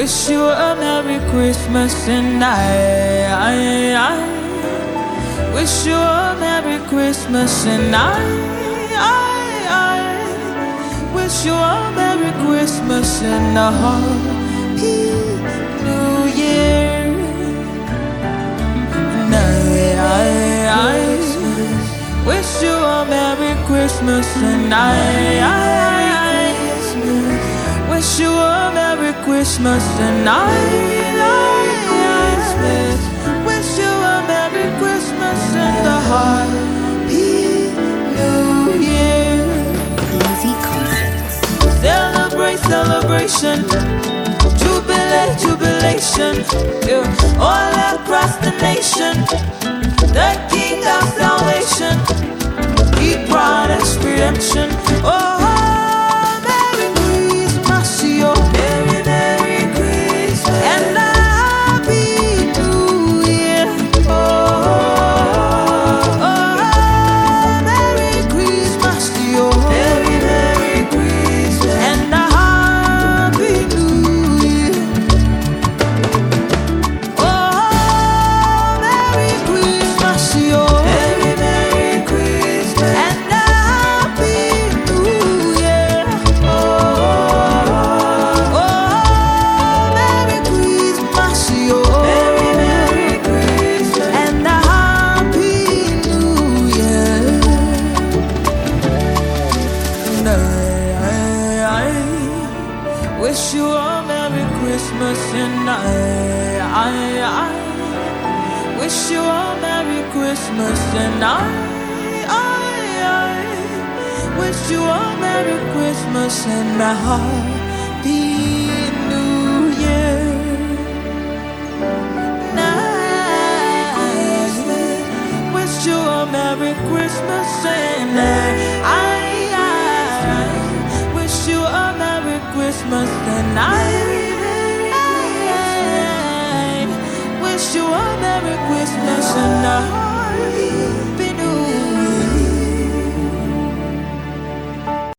wish you a Merry Christmas, and I wish you a Merry Christmas, and I wish you a Merry Christmas and a Happy New Year. And I wish you a Merry Christmas, and I wish you a Merry Christmas, and I wish you a Merry Christmas and a Happy New Year. Easy Concepts. Celebrate, celebration, jubilate, jubilation, yeah. All across the nation, the King of salvation, He brought us redemption. Oh, Merry Christmas, yo. Merry, Merry Christmas, and a Happy New Year. Oh, Merry Christmas, yo. Merry, Merry Christmas, and a Happy New Year. Oh, Merry Christmas, yo. Merry, Merry Christmas, and a Happy New Year. Merry Christmas, yo. Merry, Merry Christmas, and a Happy New Year. And I wish you a Merry Christmas, and I wish you a Merry Christmas, and I wish you a Merry Christmas and a Happy New Year. And I wish you a Merry Christmas, and I wish you a Merry Christmas, and I